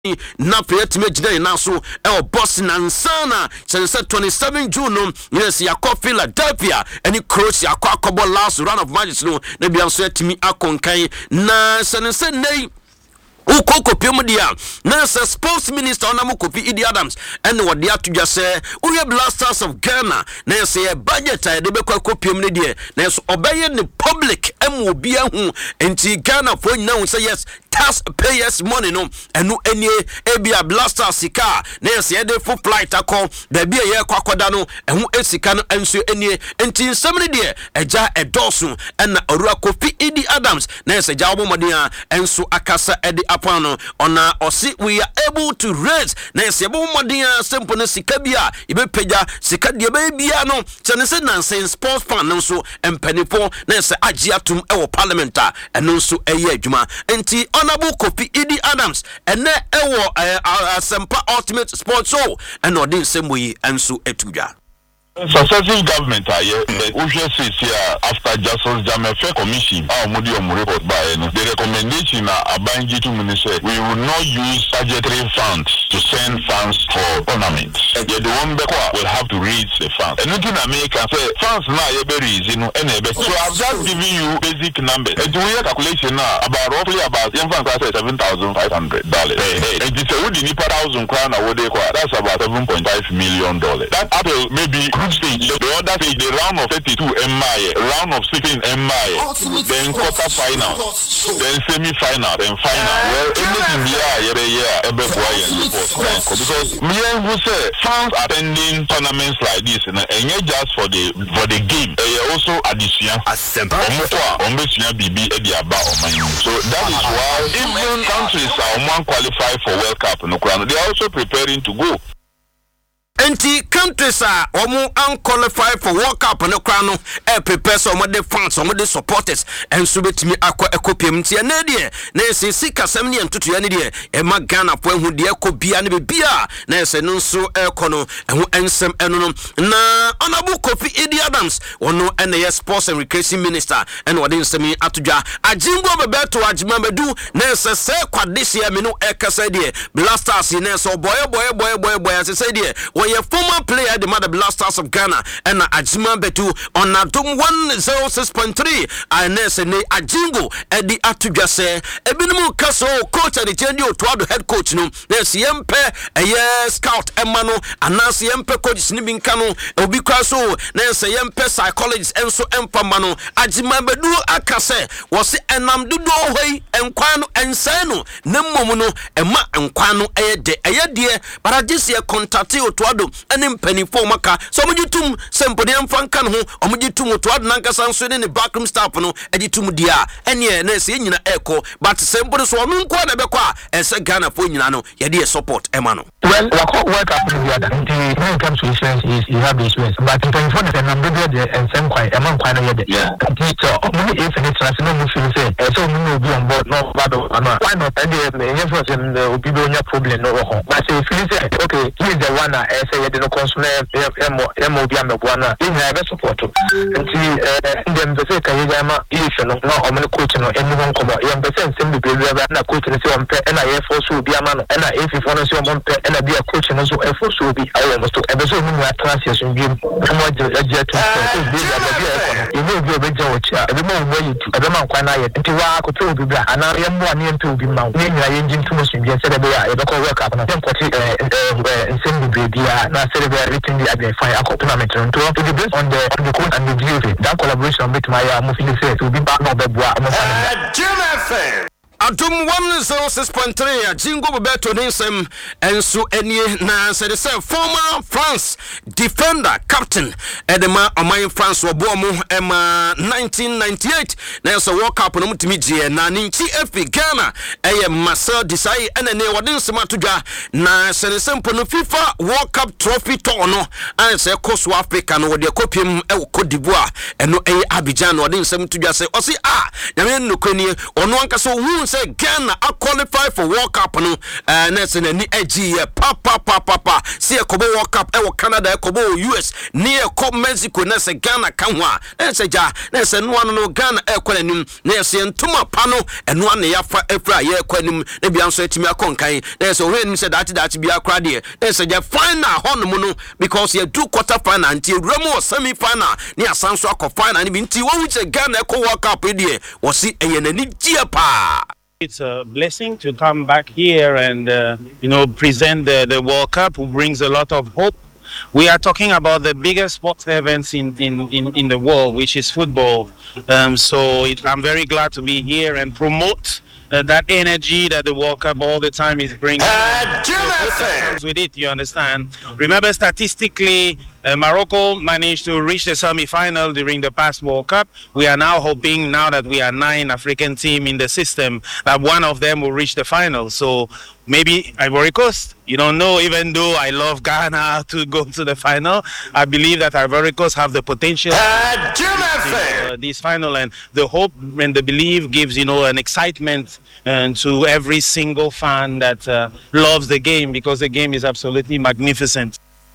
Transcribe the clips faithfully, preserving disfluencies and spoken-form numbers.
na pet me jide na so e o boss na nsana sense twenty-seven June no yes yakọ Philadelphia any cross yakọ akobo last round of matches no na bia so atimi akonkan na sense nei uko kopi mudia na se sports minister onamu kopi Idi Adams and what they have to just say we Blasters of Ghana na say budget I de be kopi mu de na so obeye the public em obi ahu enti Ghana for now say yes taxpayers money no enu enie ebia Blasters sika na say dey full flight akọ da bia ye kwakoda no ehu esika no enso enie enti nsem de eja edoso na orua kopi Idi Adams na say ja obomodin enso akasa edi upon ona osi we are able to raise na say obomodin simple na sika bia ibe peja sika de be bia no chane say nansen sports fan no so empanifo na say agiatum e wo parliament a eno so eye adwuma enti Honorable Kofi Idi Adams ene ewo Asempa Ultimate Sports Show and odin semwe enso etudwa successive government are here. We just see here after Justice Jamefe Commission, our Modi Omu report by the recommendation uh, Abanji to Minister, we will not use budgetary funds to send funds for ornaments. Yeah, the one will have to raise the funds. And nothing America say funds now you very easy no any. So I've just given you basic numbers. And we have calculation now about roughly about funds say seven thousand five hundred dollars. And it's a would need per thousand crown or that's about seven point five million dollars. That apple maybe stage, the other stage, the round of thirty-two M I, round of sixteen M I, then quarter final, then semi final, then final. Well, anything here, yeah, yeah, every boy and report. Because me and who say fans attending tournaments like this, and not just for the for the game, they also addition. So that is why even countries are one qualified for World Cup, no, they are also preparing to go. Enti countries are omu unqualified for World Cup no krano e prepare some the fans some the supporters and so betimi akwa ekopiem tie na de na ese sika sem ne entutu ya ne de e ma Ghana po ehu de ekobia ne bebia na ese no so ekono ehu ensem eno no na Honorable Kofi Idi Adams ono ene yes sports and recreation minister and wode nsemi atodwa ajimbo bebeto ajimamedu na ese se kwadisia me no ekasa de Blasters na ese boy boy boy boy boy ase de a former player, the Mother Blasters of Ghana, and Ajima Betu on Adum one oh six point three. And Nesene Ajingo at the Atugase, a minimum castle coach and the Genio to the head coach. No, there's Yempe, a year scout Emano, and Nancy Yempe coach Snibbing Cano, Obikaso, there's a Yempe psychologist Enso Empamano, Ajima Bedu Akase, was it and Namdudo way and Quano and Sano, Nemono, and Ma and Quano a de a dear, but I just see a contact to and penny for maka so mu jitum sempodi amfan kan ho o mu jitum to ad nanka sanso ne backroom staff no editum dia enye na se nyina eko but sempodi so no nko na bekwa ese Ghana fo nyina no ye dey support ema no well wako work up in the other when it comes to insurance is you have the insurance but in twenty-four the number there and same quite among quite no yet yeah so only if it's national no feel say so we no be on board no bad why not and the for them the people no problem no but if you say okay he's the one that say you don't consume M O B and Buana, you have a support. And see, then the second Yama is no or coaching or anyone come out. Young percent simply be and a coach and I F O will be a man, and I if you want to see one pet and I be a coach and also F O will be I almost to ever so many transition game. Come on, jet to you will be a big judge. Every more way to every man quite night until I could tell you that and I am one year to be mounted. I engine too much in the said I don't work up and I think and send the baby. Na celebrate written the identify a tournament to the best on the on the code and the delivery. That collaboration with my movie say to be back on the bois. Adum one oh six point three Jingo Bebeto Ninsem and so any na said former France defender captain Edema Amay France Wabomu Emma nineteen ninety-eight na so World Cup no mutimi je na ninchi F Ghana eye Marcel Desailly ene ne wode nsema todwa na sene sempo no FIFA World Cup trophy tour no an se Coast Africa no wode kopiem e Cote d'Ivoire eno eye Abidjan wode nsem todwa se o se ah nyame no kwani ono anka so hu se say Ghana a qualify for World Cup no eh na say na ni agi pa pa pa pa pa see Kobo World Cup e wo Canada Kobo U S ni e ko Mexico na say Ghana kan ho a na say ja na say no no Ghana e ko anim na say ntuma pa no eno an ya fa efra ye ko anim na bia nso atimi akonkan na say ohwe nim say that that bia kra de na say ja final hono no because you do quarter final until Remo semi final ni asanso akọ final ni binti wo hu Ghana e ko World Cup e de wo si eyenani gia pa. It's a blessing to come back here and, uh, you know, present the, the World Cup, who brings a lot of hope. We are talking about the biggest sports events in, in, in, in the world, which is football. Um, so it, I'm very glad to be here and promote uh, that energy that the World Cup all the time is bringing. Uh, comes with it, you understand? Remember, statistically, Uh, Morocco managed to reach the semi-final during the past World Cup. We are now hoping, now that we are nine African team in the system, that one of them will reach the final. So maybe Ivory Coast, you don't know, even though I love Ghana to go to the final, I believe that Ivory Coast have the potential uh, to uh, this final, and the hope and the belief gives, you know, an excitement uh, to every single fan that uh, loves the game, because the game is absolutely magnificent.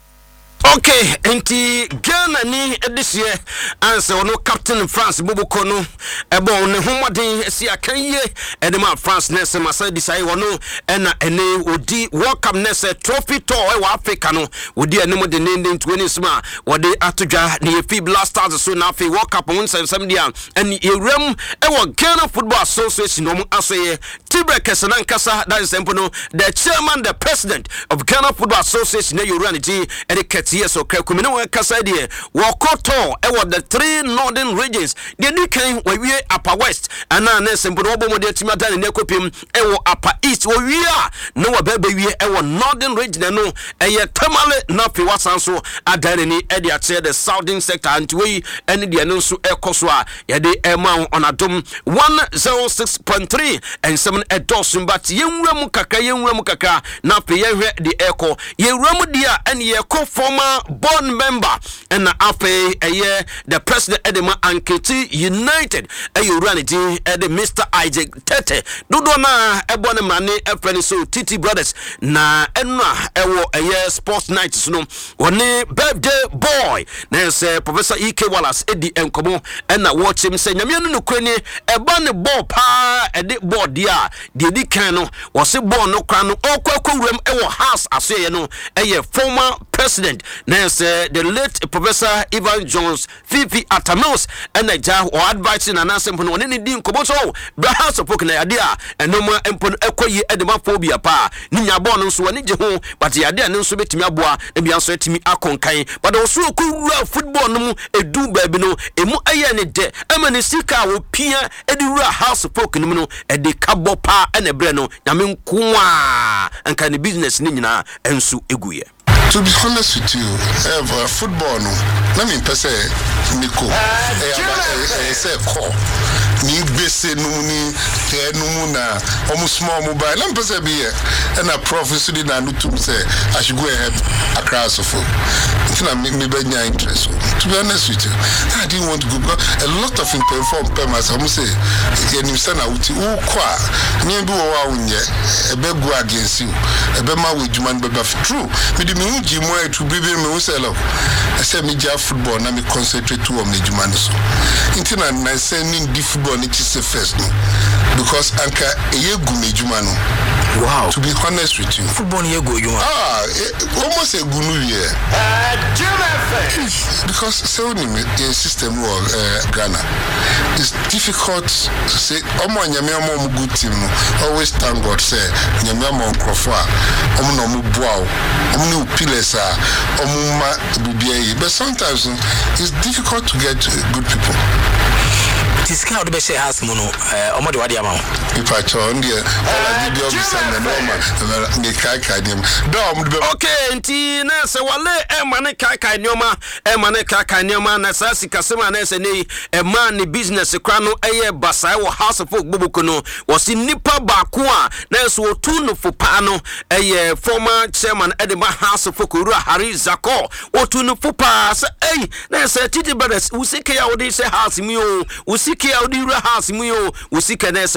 Okay, enti Ghana ni edise anse ono Captain France Boboko no ebo ne homoden si akanye edema France nese masa disai wono ena ene odi World Cup nese trophy tour e wa Africa no odi enemo de nende twenty sma wode atodwa ne fi Blasters so na fi World Cup won sem dia eni ewram e wo Ghana Football Association no asoye Tibre Kesana Nkasa, that is Empono, the chairman, the president of Ghana Football Association, you run it, and yes, so Kumino Casadi, Wakoto, ewa the three northern regions, the new came where we upper west, and now Nessempono, the Timatan and Nekopim, ewa upper east, where we are, no baby, ewa northern region, no, a ye tamale, nafi wasanso, Adanini, Edia said the southern sector, and we, and the Anunsu Ekoswa, Yade Emma on a dome one oh six point three, and seven edosum, but Yemramu Kaka, Yemramu Kaka, nafi ye the echo, Yemramu dia, and ye co former board member and afe a year the president Edema Anketi United a Uranity at the Mister Isaac Tete Dudona Ebony Mane Efreni so Titi Brothers na enna ewo a year sports night no one birthday boy na say Professor E K Wallace Edi Enkomo and watch him say nyame no kwani eba ne ball pa e de board dia de di kan no was se ball no kwan no okwakwuram ewo house aseye no a former president na say the late Professor Ivan Jones Fifi Atamos and ja or advising and answer on any din koboso the house of na idea and no more empon ekoyi edema phobia pa ninya born nso ani je ho but yade ne nso betimi aboa e bia nso etimi akonkan but also ko football no mu edu baabi no emu aye ne de ama ne sika wo pia edi wura house of folk no no e de kabo pa ene bre no nyame nko a anka ne business ni nyina enso eguye. To be honest with you, uh, football, no. Let me say, Nico. I say, call. Ni bese no ni te no mu na almost small mobile. Let me say be here. And a professor did not to say I should go ahead across of. It's not make me be interest. To be honest with you, I didn't want to go. A lot of informed permas. I must say, you understand how to who kwa ni do wa unye. Ebe go against you. Ebe ma we juman be true. Me di me unji mo e to bibi me uselo. I say me ja football na me concentrate to on me juman so. Intina na say ni di football ni chise first no. Because anka eye gu me juma no. Wow. To be honest with you, football ni ego juma. Ah, almost a gunu here. Uh, because so ni the system of uh, Ghana is difficult to say omo nyame omo good team no. Always thank God say nyame omo krofo a omo no mo boa omo no pillars a omo ma bibia. But sometimes it's difficult to get good people. This kind of best house mono uh omo de wadi amount if I turn there all video be send the normal me kai kai dem do okay nti na se wale e mane kai kai nyoma e mane kai kai nyoma na sa sika sema na se nei e man ni business kra no eye basai wo house of folk bubuko no was nipa ba ko a na so otu no fo pa no eye former chairman Edema house of folk Uru Hari Zako otu no fo pa se eh na se Titi Brothers usike ya odi se house mi o usike ya odi ru house mu yo usika na se one day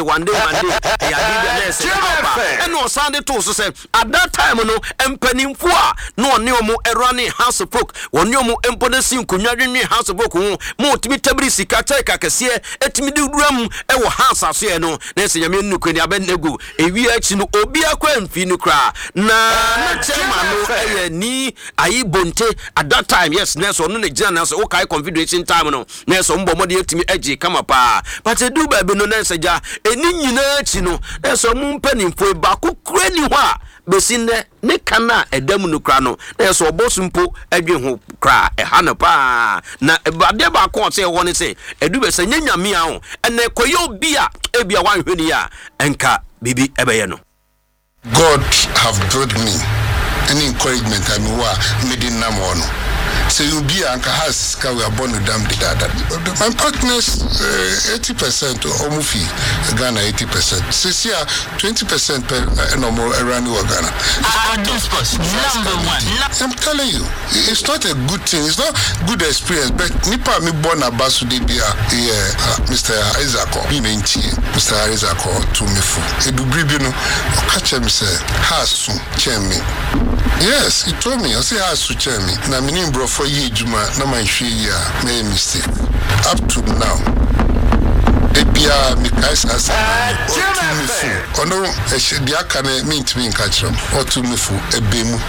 Monday e ade be say papa and no Sunday to so say at that time no empanimfo a no ne omo erane house of folk woni omo empodesi nkonwadwenwe house of folk mo timi tabri sika take akese etimi de duram e wo house aso e no na se nyame nnukoni abenegu ewi achi no obi akwa mfi no kra na na chairman no e ni ayi bonte at that time yes na so no ne gina na so o kai confederation time no na so mbo mode etimi agi kama pa but e du ba bi no na se ja eni nyina achi no na so mu mpanimfo ba kokura ni ho a besinde ne kana edam no kra no na so obosumpo adwe ho kra e ha no pa na ade ba ko se wo ne se edu be se nyanyame a ho ene koyo bi a ebia wan hwani a enka bibi ebeye no. God have brought me any encouragement I mean wa medin na mo no say you be anka has ka we born dam the dada my partners uh, eighty percent omufi Ghana eighty percent sisia twenty percent per no more around Ghana. Ah, discuss number one. I'm telling you, it's not a good thing. It's not good experience. But nipa mi born abasu de bia yeah, Mister Isaac be menti Mister Isaac to me fu. E du bribi no catch him say hasu chemi. Yes, he told me. I say hasu chemi. Na mi ni bro for ye juma na man hwe ya make mistake. Up to now. Ebia mi kaisa asa otu mi fu ono ehye dia ka na mi ntimi nka kyerem otu mi fu ebemu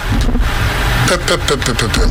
pepe pepe pepe.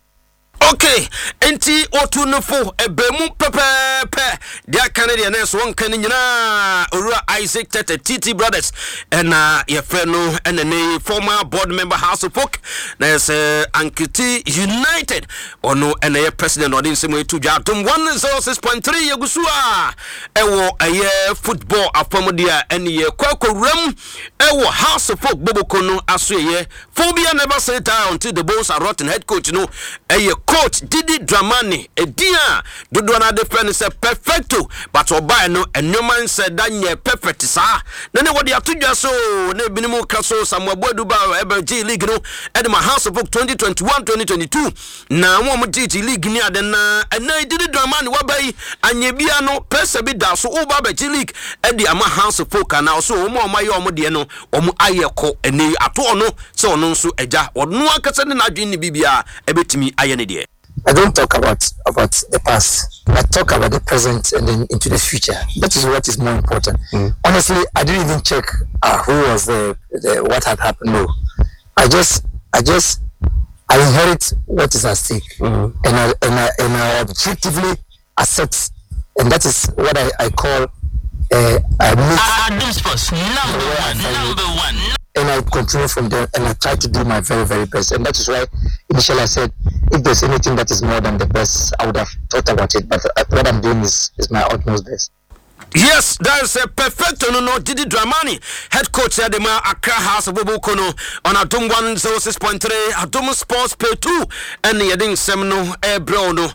Okay, enti otu nufo ebemu pepepe dia Canadian nurse won kan nyina Ora Isaac Tete T T Brothers and uh your friend no and the former board member House of Folk na is uh, Ankiti United ono and the president odin semo to Jatum one oh six point three yegusua ewo aye football afomodia and ye kwako ram ewo House of Folk boboko no asoye phobia never say down until the Bulls are rotten head coach no aye coach Didi Dramani edia dodo na defend say perfecto but obai no enyoman said danye perfect sa na ne wodi atodwa so na ebinimu kaso Samuel Boduba ebe G League no edema House of Folk twenty twenty-one twenty twenty-two na wo mo G League ni ade na na Didi Dramani wabai anyebia no pesa bi da so oba be G League edi ama House of Folk na so wo mo omaye omo de no omo ayeko eni ato no se ono nso eja ono akase ne na adwen ni bibia ebetimi aye ne de. I don't talk about, about the past. I talk about the present and then into the future. That is what is more important. Mm. Honestly, I didn't even check uh, who was the, the what had happened. No, I just, I just, I inherit what is at stake, mm. and I and I and I objectively accept, and that is what I, I call uh, I meet. Ah, this was number one, number one. And I continue from there, and I try to do my very, very best. And that is why initially I said, if there's anything that is more than the best, I would have thought about it. But what I'm doing is, is my utmost best. Yes, that's a perfect no no Didi Dramani, head coach at the Ma Accra House of Bobokono on Adum one oh six point three, Adum Sports Pay two, and the Yading Semino, E Brono,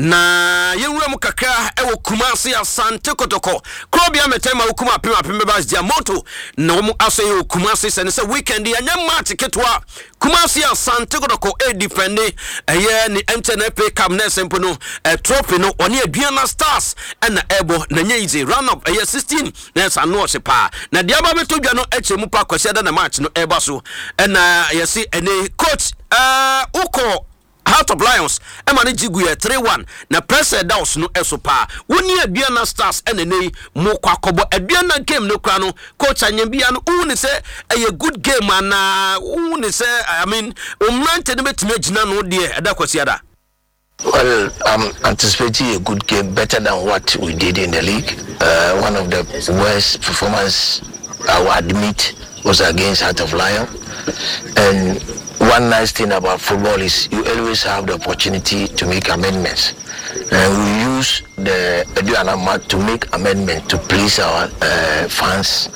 Na Yuramu Kakra, Ewo Kumasi, Asante Kotoko, Krobia Metema Ukuma Pima Pimebas Diamoto, Nomu Asayo Kumasi, and it's a weekend, the Anyama Tiketwa, Kumasi, Asante Kotoko, E Defende, a year, the M T N F Cup Nesempono, a trophy no, on your Diana Stars, and the Ebo, Nanyazi, run up a year sixteen, that's a no sepa. Na Diaba Metobia no Echemupa Kwasiada na match no Ebaso, and uh, you see, and a coach, uh, Uko. Heart of Lions, Emani Jiguya three one, na pressure down no esopa. One year Biana Stars and a nay, Mokwa Kobo, a Biana game no crano, coach and Yambian, Uni say a good game, and uh, Uni say, I mean, Umranted me to make no dear, Adakwasiada. Well, I'm anticipating a good game, better than what we did in the league. Uh, one of the worst performance I will admit was against Heart of Lion. And one nice thing about football is you always have the opportunity to make amendments. And we use the Eduana Mat to make amendments to please our uh, fans.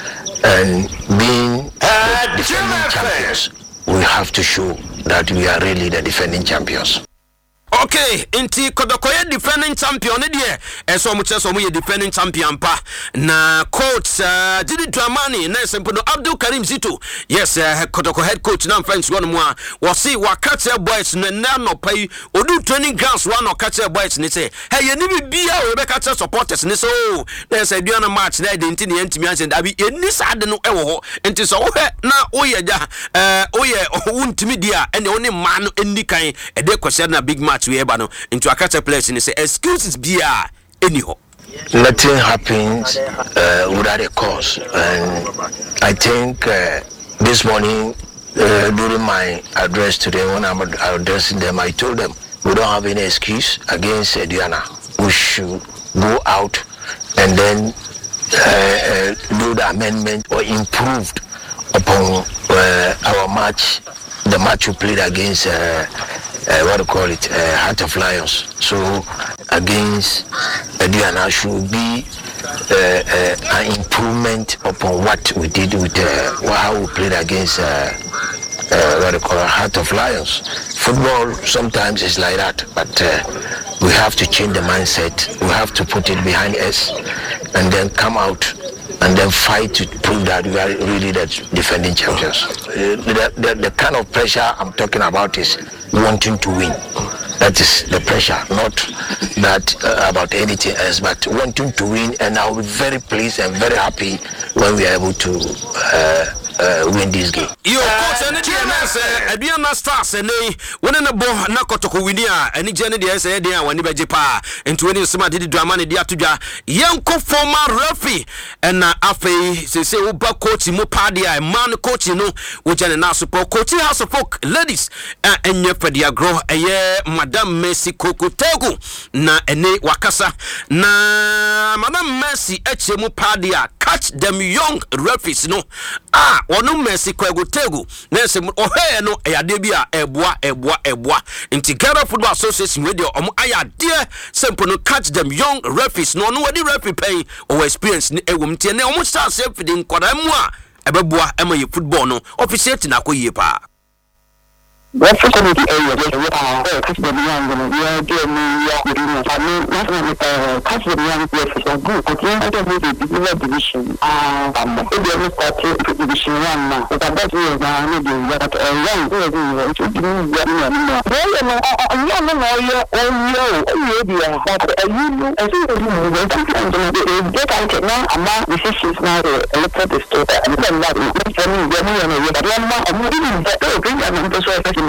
And being the defending champions, we have to show that we are really the defending champions. Okay, inti Kodokoye defending champion there. Eso mu cheso mu ye defending champion pa. Na coach uh, Didi Dramani na sempono Abdul Karim Zito. Yes, uh, Kodoko head coach na friends one mo wa see wa catch boys na na no pay odu training grounds one no catch boys ni say hey ye ni bibia we be catch supporters ni so na say duana match na de inti ne ntimi anse da bi eni sade no ewo ho nti so wo na wo ye ja eh wo ye wuntimi dia ene oni ma no eni kan e de kwese na big match we eba no into a catch players ni say excuses bia eni ho. Nothing happens uh, without a cause, and I think uh, this morning uh, during my address today, when I'm addressing them, I told them we don't have any excuse against uh, Diana. We should go out and then uh, uh, do the amendment or improved upon uh, our match, the match we played against. Uh, Uh, what do you call it, uh, Heart of Lions. So against uh, Diana should be uh, uh, an improvement upon what we did with uh, how we played against uh, uh, what do you call it, Heart of Lions. Football sometimes is like that, but uh, we have to change the mindset. We have to put it behind us and then come out and then fight to prove that we are really the defending champions. Uh, the, the, the kind of pressure I'm talking about is wanting to win. That is the pressure, not that uh, about anything else, but wanting to win. And I'll be very pleased and very happy when we are able to uh, uh, win this game. Yo, coach, any chance? Adriana Stars, and they when in the ball, Nakotoko Winia, any journey the S A D, when you bejipa, and twenty some did Dramani Diatuja, Yanko former referee, and Afe, say, Uba coach, Mopadia, man coach, you know, which are now support coaching house of folk, ladies, and your Fedia grow a year, Madame Messi Kokotego, na ene Wakasa, na Madame Messi, H. Mopadia, catch them young referees, no, ah, or no Messi Kokotego. Nese ohe no eyadebia eboa eboa eboa inti Ghana Football Association radio omo aya dear simple no catch them young referees no no we the referee pay or experience ni ewum tie na omo start safe feeding kwada mu a ebeboa ema ye football no officiate na koyie pa. What for committee area just what are catch the young and we are doing we are doing family national uh catch the young players are good but you have to be the division ah um if you start to division one now but that is now no do that uh young we do to do what no no well no you no no you oh you you but you know I think you know that get out now ama decisions now elected the state and then that for me we know that one more I'm even that bring them to so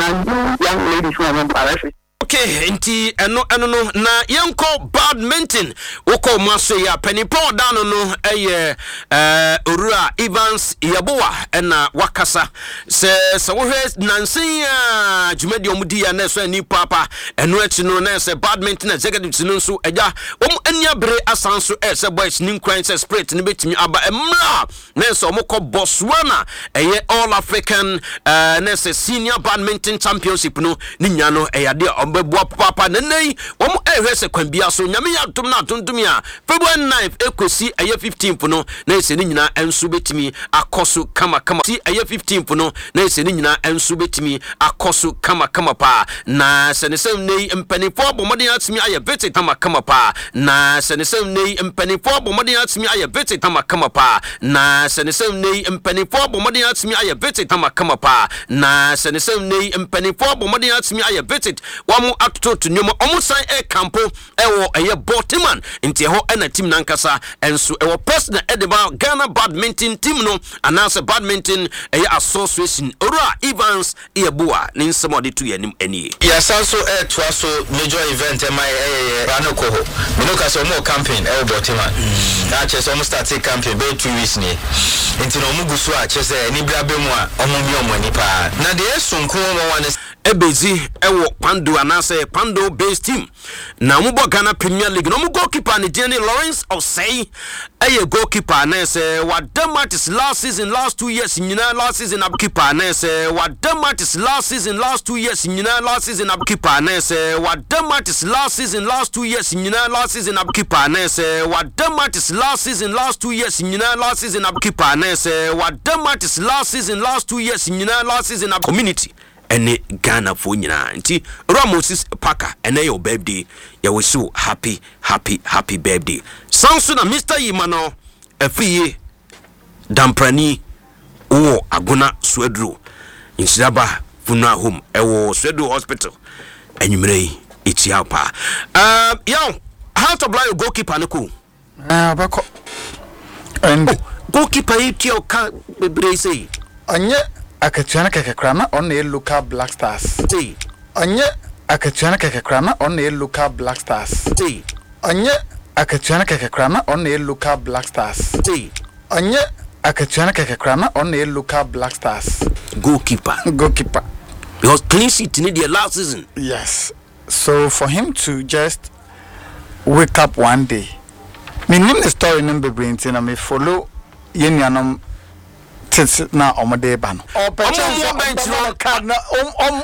young ladies who are not okay, inti eno eno no na yenko badminton woko maso ya penipo dano no eye eh Orura Evans Yaboa ena wakasa se se wo hwe nansen ya dwumadi omudi ya na so ani papa eno echi no na se badminton executive no so eja om ania bere asanso e se boys nin kran se spirit ne betimi aba emra na so omko Botswana eye All African eh na se senior badminton championship no ni nya no eyade bua papa nenei wom ehwese kwambia so nyame ya tum na tuntum ya February ninth ekosi eye fifteenth no na ese ni nyina enso betimi akoso kama kama si eye fifteenth no na ese ni nyina enso betimi akoso kama kama pa na senesem nei mpanifo bomodin atimi aye visit kama kama pa na senesem nei mpanifo bomodin atimi aye visit kama kama pa na senesem nei mpanifo bomodin atimi aye visit kama kama pa na senesem nei mpanifo bomodin atimi aye visit wamu atoto to nyoma omusan e campo ewo eye Baltimore nti ho ena team nankasa enso ewo president Edeba Ghana badminton team no anase badminton eye association Orura Evans Yaboa ni nsemo to yanim eni ya sanso e to aso major event e mai eh rano ko ho minoka so mo campaign e Baltimore na che so mo start campaign be two weeks ni nti no mugusu a che se ni bra be mu a omo bi omo ni pa na de esunko mo wane ebezi ewo Pando anase Pando based team na mubo Ghana Premier League no mu goalkeeper ni Jenny Lawrence Osei eye goalkeeper na say what Dematis last season last two years nyina last season keeper na say what Dematis last season last two years nyina last season keeper na say what Dematis last season last two years nyina last season keeper na say what Dematis last season last two years nyina last season keeper na say what Dematis last season last two years nyina last season community ene Ghana fo nyina nti Moses Parker ene your birthday ya we so happy happy happy birthday sanso na Mister Yimano afiye damprani o agona Swedru insiraba funa home ewo Swedru hospital enyumrei etia pa um yow how to blind goalkeeper nko ah bako and oh, goalkeeper etio ka bebre say anye akatuana kekekrana on the local Black Stars say anye akatuana kekekrana on the local Black Stars say anye akatuana kekekrana on the local Black Stars say anye akatuana kekekrana on the local Black Stars goalkeeper goalkeeper because clean sheet in the last season. Yes, so for him to just wake up one day, me name the story number brain and I may follow yenyanum tits na omade ban or bench no card na um um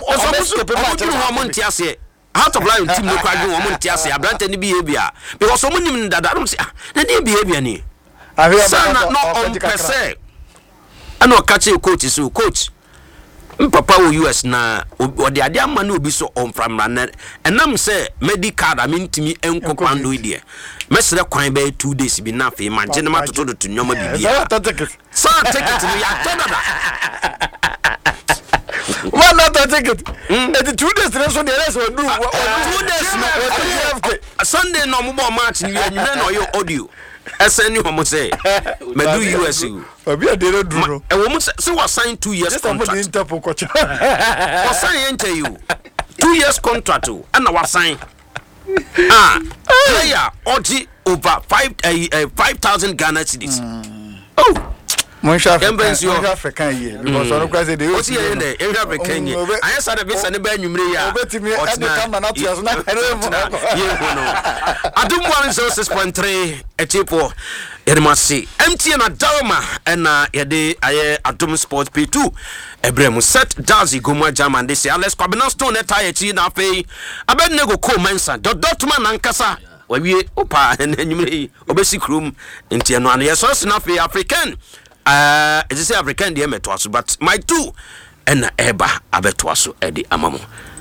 how to blind team no kwaju wo montiase abrante ni behavior because so munim dada no say na ni behavior ni sana no on pese ana catch coach so coach Papa wo U S na odi ade ama na obi so on from ran enam say medical I mean timi enko kwando ide mesere kwan be two days bi na fe ma gene matoto do nyoma bibia sa ticket ni ya tonada one not a ticket et two days so the rest will do two days no Sunday no mo match ni enwure no yo audio eseni homo say me do U S U obi ade no duro e wo mo say was sign two years contract interpol kocha was sign enter you two years contract and was sign ah player oji over five uh, five thousand Ghana cedis oh Monsha African year because on crazy they oti yen dey every African year I said the visa ne ba nwumre ya obetimi e dey come na to na kare mo ye no adum one oh six point three etipo yermasi M T N adama na yede aye adum sport P two ebrem set dazi gomwa German they say Alex Kwabena Stone eta echi na afei abenego ko mensa dotman nankasa wawie opa nwumre obesi krum nti eno ane yeso na afei African uh, it's a African D M to us, but my two and Eba Abetwaso Eddie Amamo.